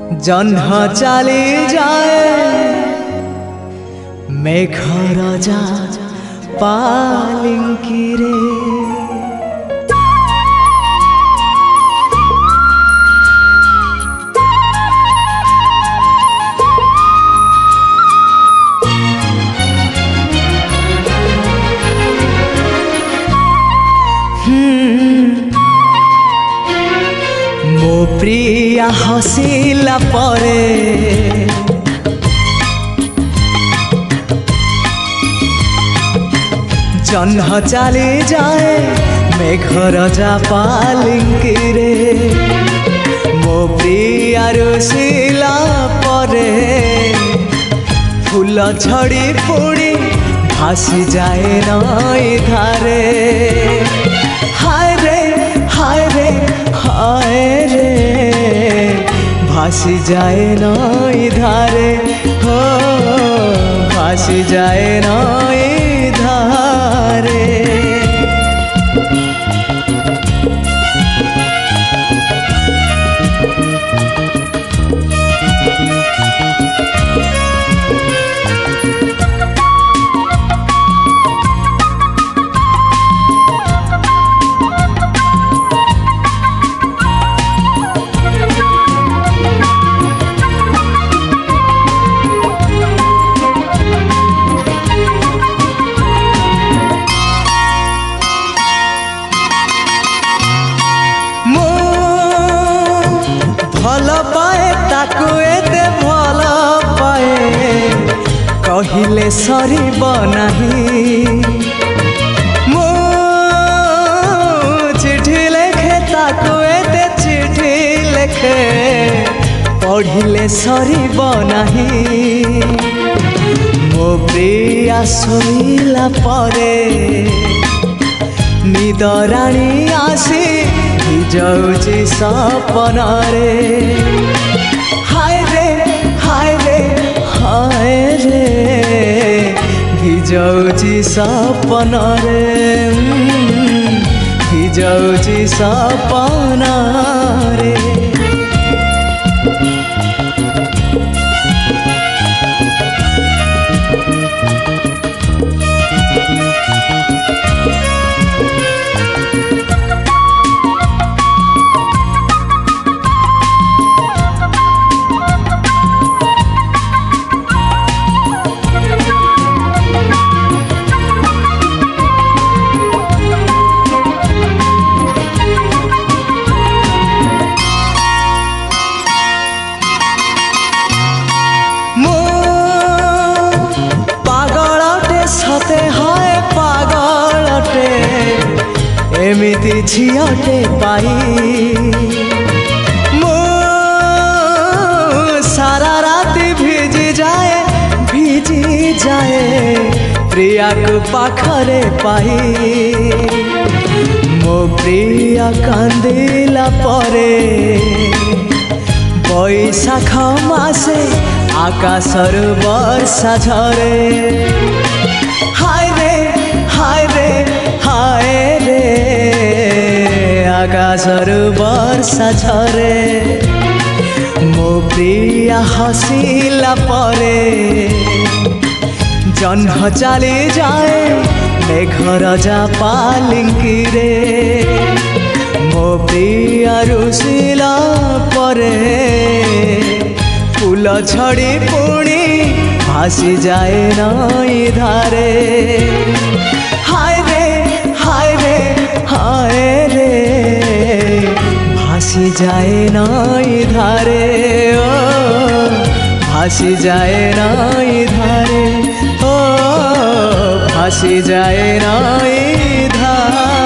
जन्ह चली जाए मेघ राजा पालिंकी रे। मो प्रिया हसिला परे जन्ह चली जाए मेघ राजा पालिंकी रे। मो प्रिया रुसिला परे फूल झड़ी पुड़ी भासी जाए नई धारे। हाय रे हाय रे हाय रे भासी जाए नई धारे हो भासी जाए नई धारे। भल पाए ताकू एते भल पाए कहिले सरीब नाही। मो चिठी लेखे ताकू एते चिठी लेखे पढ़िले सरीब नाही। मो प्रिया सोइला परे निदराणी आसी जाऊची सपन रे। हाय रे हाय रे हाय रे भिजाऊची सपन रे भिजाऊची सपन रे। सते हाय पागलटे एमिति झियाटे पाई। मो सारा राति भिजी जाए प्रिया को पाखरे पाई। मो प्रिया कांदिला परे बैशाख मासे आकाशर वर्षा झरे। हाय रे हाय रे हाय रे आकाशर वर्षा झरे। मो प्रिया हसिला परे जन्ह चली जाए मेघ राजा पालिंकी रे। मो प्रिया रुसिला परे फूल झड़ी पुणी भासी जाए नई धारे। हाय रे हाय रे हाय रे भासी जाए नई धारे ओ भासी जाए नई धारे ओ भासी जाए नई धारे।